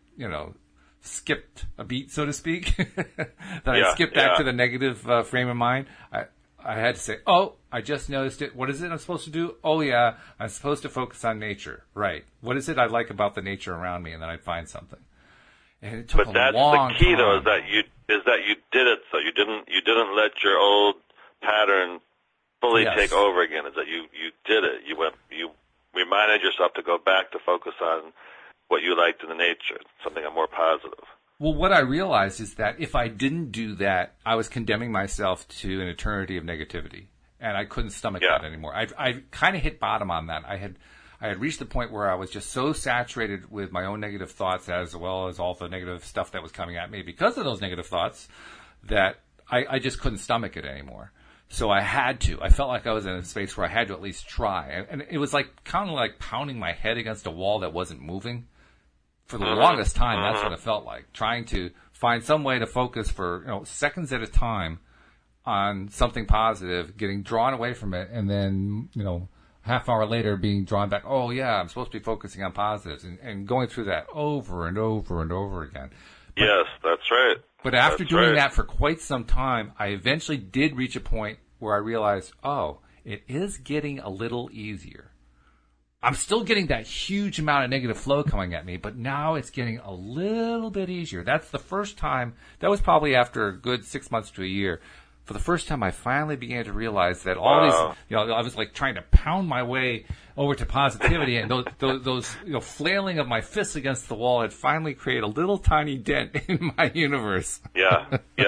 skipped a beat, so to speak, that I skipped back to the negative frame of mind, I had to say, oh, I just noticed it. What is it I'm supposed to do? Oh, yeah, I'm supposed to focus on nature. Right. What is it I like about the nature around me? And then I'd find something. And it took but a that's long the key, time. though, is that you did it. So you didn't let your old pattern fully Yes. take over again. Is that you did it? You reminded yourself to go back to focus on what you liked in the nature, something more positive. Well, what I realized is that if I didn't do that, I was condemning myself to an eternity of negativity, and I couldn't stomach that anymore. I kind of hit bottom on that. I had reached the point where I was just so saturated with my own negative thoughts, as well as all the negative stuff that was coming at me because of those negative thoughts, that I just couldn't stomach it anymore. So I had to. I felt like I was in a space where I had to at least try, and it was like kind of like pounding my head against a wall that wasn't moving. For the longest time, that's what it felt like, trying to find some way to focus for seconds at a time on something positive, getting drawn away from it, and then half hour later being drawn back. Oh yeah, I'm supposed to be focusing on positives, and going through that over and over and over again. Yes, that's right. But after doing that for quite some time, I eventually did reach a point where I realized, oh, it is getting a little easier. I'm still getting that huge amount of negative flow coming at me, but now it's getting a little bit easier. That's the first time. That was probably after a good 6 months to a year. For the first time, I finally began to realize that all these, I was like trying to pound my way over to positivity, and those flailing of my fists against the wall had finally created a little tiny dent in my universe. Yeah.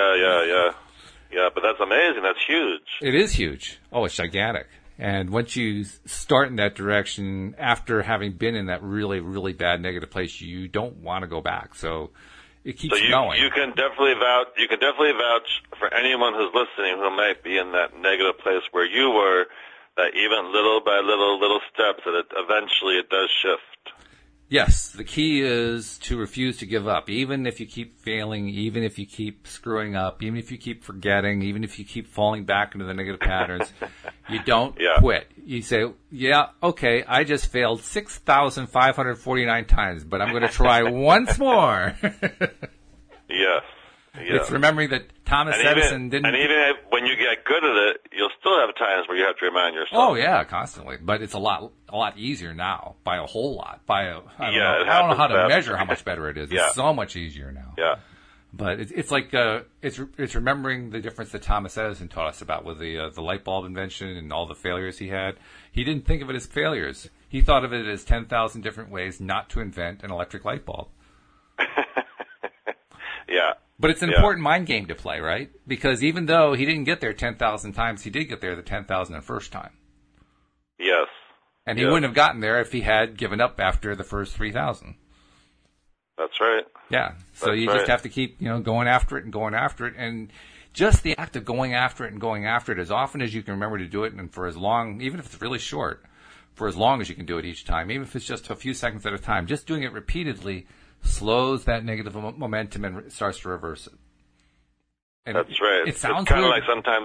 But that's amazing. That's huge. It is huge. Oh, it's gigantic. And once you start in that direction, after having been in that really, really bad negative place, you don't want to go back. So it keeps going. You can definitely vouch for anyone who's listening who might be in that negative place where you were, that even little by little steps, that eventually it does shift. Yes, the key is to refuse to give up. Even if you keep failing, even if you keep screwing up, even if you keep forgetting, even if you keep falling back into the negative patterns, you don't quit. You say, yeah, okay, I just failed 6,549 times, but I'm going to try once more. Yes. It's remembering that Thomas Edison didn't... And even when you get good at it, you'll still have times where you have to remind yourself. Oh, yeah, constantly. But it's a lot easier now, by a whole lot. I don't know how to measure how much better it is. It's so much easier now. Yeah. But it's like it's remembering the difference that Thomas Edison taught us about with the light bulb invention and all the failures he had. He didn't think of it as failures. He thought of it as 10,000 different ways not to invent an electric light bulb. Yeah. But it's an important mind game to play, right? Because even though he didn't get there 10,000 times, he did get there the 10,001st time. Yes. And he wouldn't have gotten there if he had given up after the first 3,000. That's right. Yeah. So you just have to keep, going after it and going after it. And just the act of going after it and going after it as often as you can remember to do it, and for as long, even if it's really short, for as long as you can do it each time, even if it's just a few seconds at a time, just doing it repeatedly slows that negative momentum and starts to reverse it. And that's right. It sounds kind of weird. like sometimes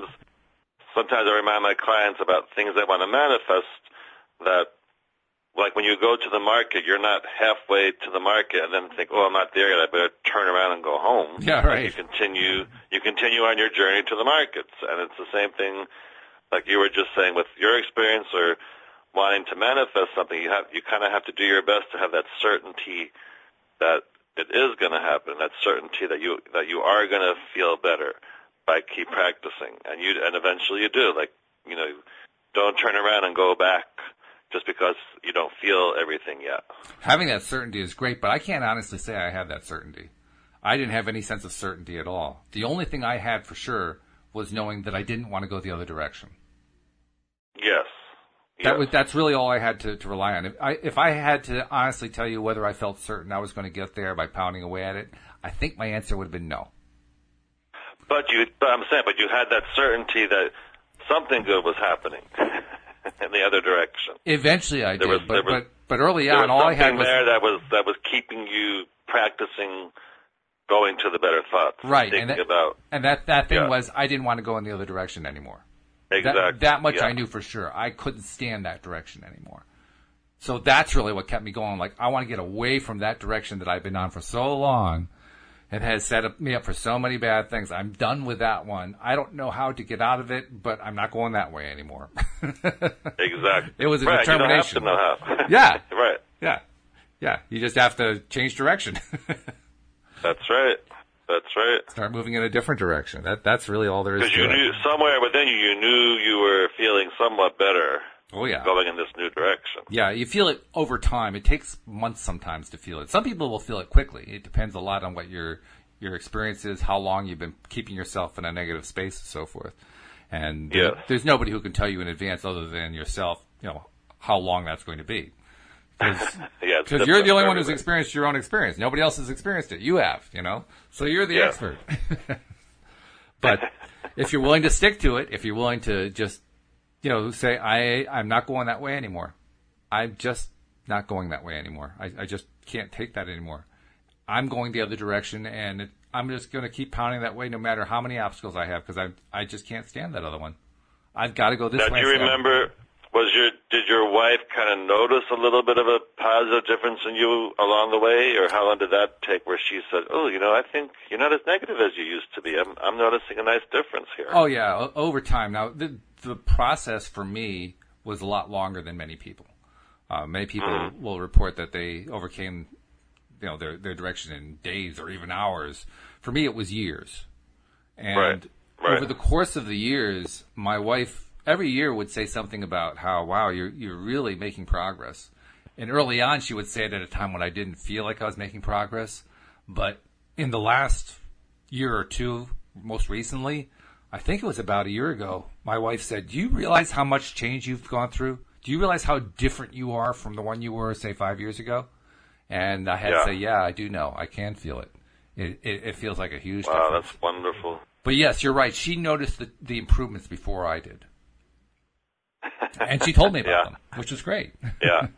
I remind my clients about things they want to manifest, that like when you go to the market, you're not halfway to the market and then think, oh, I'm not there yet, I better turn around and go home. Yeah, right. You continue on your journey to the markets. And it's the same thing like you were just saying with your experience or wanting to manifest something. You kind of have to do your best to have that certainty that it is going to happen, that certainty that you are going to feel better by keep practicing, and eventually you do. Like, don't turn around and go back just because you don't feel everything yet. Having that certainty is great, but I can't honestly say I had that certainty. I didn't have any sense of certainty at all. The only thing I had for sure was knowing that I didn't want to go the other direction. Yes. That's really all I had to rely on. If I had to honestly tell you whether I felt certain I was going to get there by pounding away at it, I think my answer would have been no. But I'm saying you had that certainty that something good was happening in the other direction. Eventually I did, but early on, all I had was there that was keeping you practicing going to the better thoughts. Right, and that thing was I didn't want to go in the other direction anymore. Exactly. That much I knew for sure. I couldn't stand that direction anymore. So that's really what kept me going. Like, I want to get away from that direction that I've been on for so long It has me up for so many bad things. I'm done with that one. I don't know how to get out of it, but I'm not going that way anymore. Exactly. It was a right, determination. You don't have to know how. Yeah. Right. Yeah. Yeah. You just have to change direction. That's right. That's right. Start moving in a different direction. That's really all there is to it. Because you knew somewhere within you knew you were feeling somewhat better. Oh, yeah. Going in this new direction. Yeah, you feel it over time. It takes months sometimes to feel it. Some people will feel it quickly. It depends a lot on what your experience is, how long you've been keeping yourself in a negative space, and so forth. And there's nobody who can tell you in advance other than yourself, how long that's going to be. Because you're the only one who's experienced your own experience. Nobody else has experienced it. You have, So you're the expert. But if you're willing to stick to it, if you're willing to just say, I'm not going that way anymore. I'm just not going that way anymore. I just can't take that anymore. I'm going the other direction, and I'm just going to keep pounding that way no matter how many obstacles I have, because I just can't stand that other one. I've got to go this way. Now, do you remember, did your wife kind of notice a little bit of a positive difference in you along the way, or how long did that take where she said, oh, I think you're not as negative as you used to be. I'm noticing a nice difference here. Oh, yeah, over time. Now, the process for me was a lot longer than many people. Many people will report that they overcame, their direction in days or even hours. For me, it was years. And over the course of the years, my wife every year would say something about how, wow, you're really making progress. And early on, she would say it at a time when I didn't feel like I was making progress. But in the last year or two, most recently, I think it was about a year ago, my wife said, do you realize how much change you've gone through? Do you realize how different you are from the one you were, say, 5 years ago? And I had to say, yeah, I do know. I can feel it. It feels like a huge difference. Wow, that's wonderful. But yes, you're right. She noticed the improvements before I did. And she told me about them, which was great. Yeah.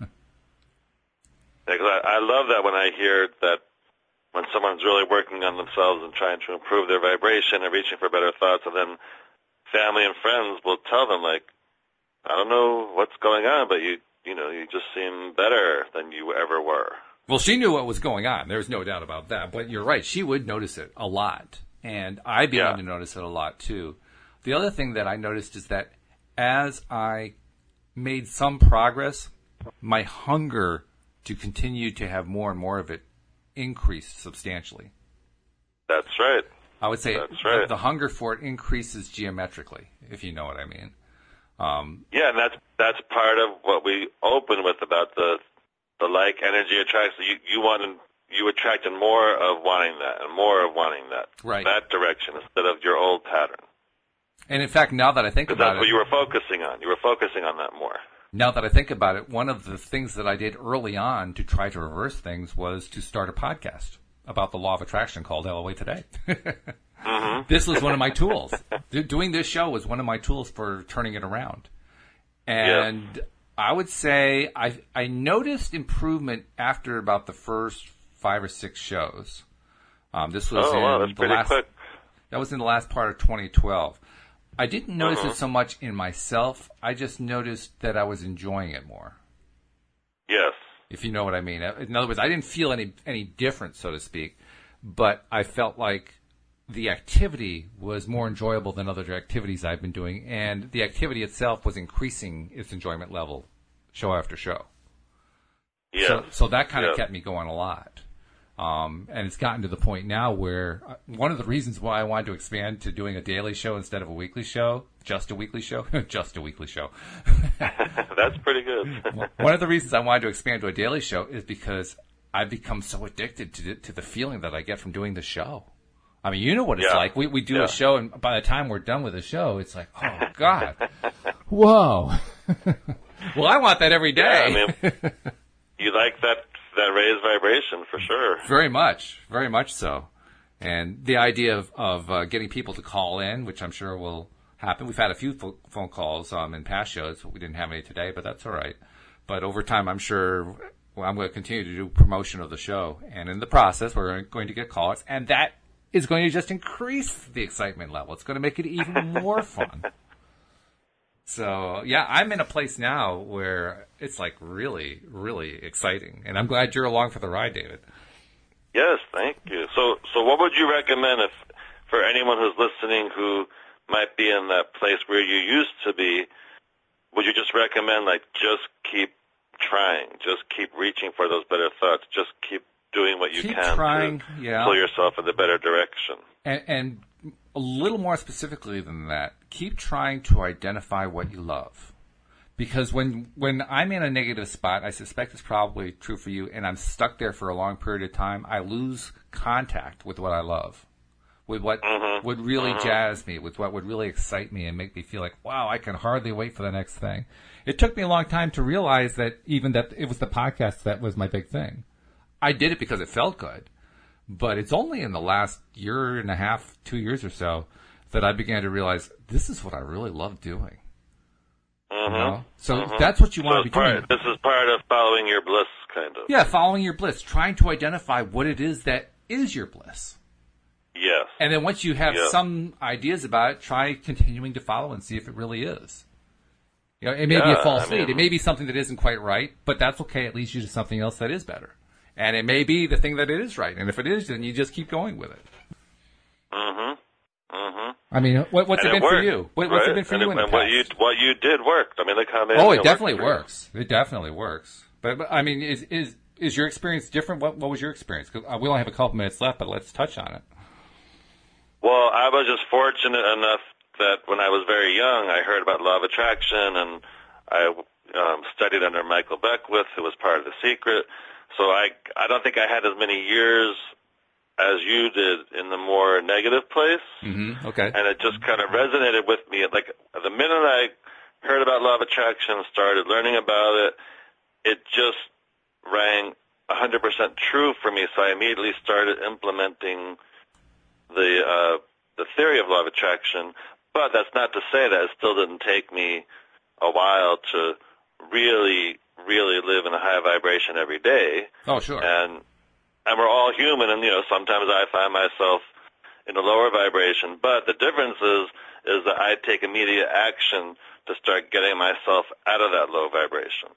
Because I love that when I hear that when someone's really working on themselves and trying to improve their vibration and reaching for better thoughts, and then family and friends will tell them, like, I don't know what's going on, but you just seem better than you ever were. Well, she knew what was going on. There's no doubt about that. But you're right. She would notice it a lot. And I began to notice it a lot, too. The other thing that I noticed is that as I made some progress, my hunger to continue to have more and more of it increased substantially. That's right. I would say the hunger for it increases geometrically, if you know what I mean. And that's part of what we open with about the like energy attracts. You attracted more of wanting that and more of wanting that. Right. That direction instead of your old pattern. And in fact, now that I think about it, that's what you were focusing on. You were focusing on that more. Now that I think about it, one of the things that I did early on to try to reverse things was to start a podcast about the law of attraction called LOA Today. This was one of my tools. Doing this show was one of my tools for turning it around. And I would say I noticed improvement after about the first 5 or 6 shows. This was quick. That was in the last part of 2012. I didn't notice it so much in myself. I just noticed that I was enjoying it more. Yes. If you know what I mean. In other words, I didn't feel any difference, so to speak, but I felt like the activity was more enjoyable than other activities I've been doing, and the activity itself was increasing its enjoyment level show after show. Yes. So that kind of kept me going a lot. And it's gotten to the point now where one of the reasons why I wanted to expand to doing a daily show instead of a weekly show, just a weekly show. That's pretty good. One of the reasons I wanted to expand to a daily show is because I've become so addicted to the feeling that I get from doing the show. I mean, you know what it's like. We do a show, and by the time we're done with the show, it's like, oh, God. Whoa. Well, I want that every day. Yeah, I mean, you like that raised vibration for sure. Very much so. And the idea of getting people to call in, which I'm sure will happen. We've had a few phone calls in past shows. We didn't have any today, but that's all right. But over time, I'm sure I'm going to continue to do promotion of the show. And in the process, we're going to get calls. And that is going to just increase the excitement level. It's going to make it even more fun. So, yeah, I'm in a place now where it's like really, really exciting. And I'm glad you're along for the ride, David. Yes, thank you. So So what would you recommend for anyone who's listening who might be in that place where you used to be? Would you just recommend, like, just keep trying, just keep reaching for those better thoughts, just keep doing what you can to pull yourself in the better direction? And a little more specifically than that, keep trying to identify what you love. Because when I'm in a negative spot, I suspect it's probably true for you, and I'm stuck there for a long period of time, I lose contact with what I love, with what would really jazz me, with what would really excite me and make me feel like, wow, I can hardly wait for the next thing. It took me a long time to realize that it was the podcast that was my big thing. I did it because it felt good, but it's only in the last year and a half, 2 years or so, that I began to realize this is what I really love doing. You know? So that's what you want to be doing. This is part of following your bliss, kind of. Yeah, following your bliss, trying to identify what it is that is your bliss. Yes. And then once you have some ideas about it, try continuing to follow and see if it really is. You know, it may be a false lead. It may be something that isn't quite right, but that's okay. It leads you to something else that is better. And it may be the thing that it is right. And if it is, then you just keep going with it. I mean, what's it been for you? What's it been for you in the past? What you did worked. I mean, look how many. Oh, it definitely works. It definitely works. But I mean, is your experience different? What was your experience? Because we only have a couple minutes left, but let's touch on it. Well, I was just fortunate enough that when I was very young, I heard about law of attraction, and I studied under Michael Beckwith, who was part of The Secret. So I don't think I had as many years as you did in the more negative place. Okay. And it just kind of resonated with me. Like, the minute I heard about law of attraction, started learning about it, it just rang 100% true for me. So I immediately started implementing the theory of law of attraction. But that's not to say that it still didn't take me a while to really, really live in a high vibration every day. Oh, sure. And we're all human, and, you know, sometimes I find myself in a lower vibration. But the difference is that I take immediate action to start getting myself out of that low vibration.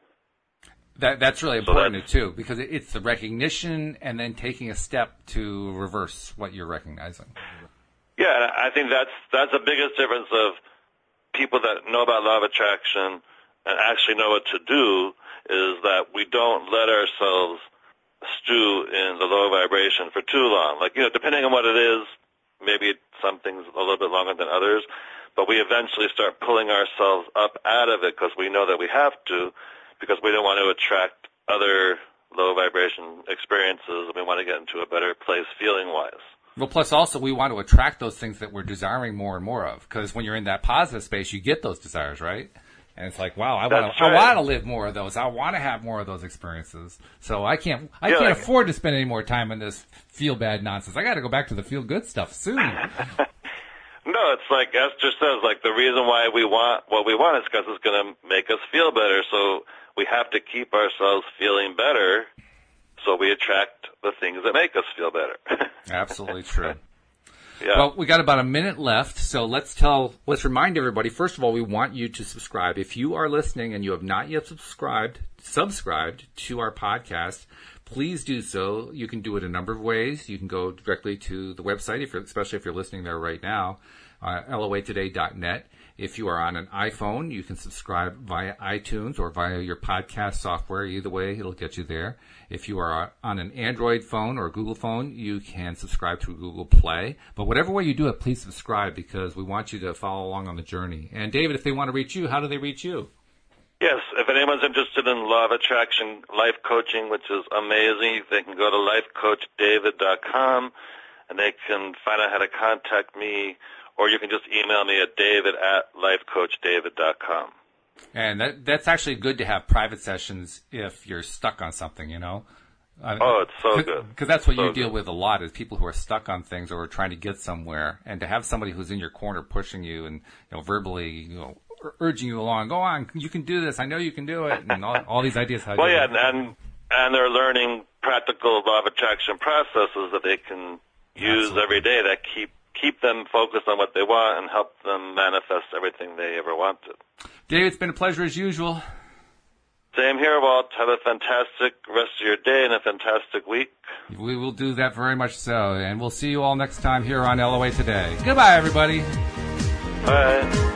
That's really important, too, because it's the recognition and then taking a step to reverse what you're recognizing. Yeah, I think that's the biggest difference of people that know about law of attraction and actually know what to do, is that we don't let ourselves stew in the low vibration for too long. Like, you know, depending on what it is, maybe some things a little bit longer than others, but we eventually start pulling ourselves up out of it because we know that we have to, because we don't want to attract other low vibration experiences, and we want to get into a better place feeling-wise. Well, plus also we want to attract those things that we're desiring more and more of, because when you're in that positive space, you get those desires, right? And it's like, wow, I want to live more of those. I want to have more of those experiences. So I can't afford to spend any more time in this feel bad nonsense. I got to go back to the feel good stuff soon. No, it's like Esther says, like, the reason why we want what we want is because it's going to make us feel better. So we have to keep ourselves feeling better, so we attract the things that make us feel better. Absolutely true. Yeah. Well, we got about a minute left, so let's remind everybody, first of all, we want you to subscribe. If you are listening and you have not yet subscribed to our podcast, please do so. You can do it a number of ways. You can go directly to the website, especially if you're listening there right now, loatoday.net. If you are on an iPhone, you can subscribe via iTunes or via your podcast software. Either way, it'll get you there. If you are on an Android phone or Google phone, you can subscribe to Google Play. But whatever way you do it, please subscribe, because we want you to follow along on the journey. And David, if they want to reach you, how do they reach you? Yes, if anyone's interested in law of attraction life coaching, which is amazing, they can go to lifecoachdavid.com, and they can find out how to contact me, or you can just email me at david@lifecoachdavid.com. And that's actually good to have private sessions if you're stuck on something, you know? Oh, it's so good. Because that's what you deal with a lot, is people who are stuck on things or are trying to get somewhere. And to have somebody who's in your corner pushing you and, you know, verbally, you know, urging you along, go on, you can do this, I know you can do it, and all these ideas. Well, yeah, and they're learning practical law of attraction processes that they can use every day that keep them focused on what they want and help them manifest everything they ever wanted. David, it's been a pleasure as usual. Same here, Walt. Have a fantastic rest of your day and a fantastic week. We will do that very much so, and we'll see you all next time here on LOA Today. Goodbye, everybody. Bye.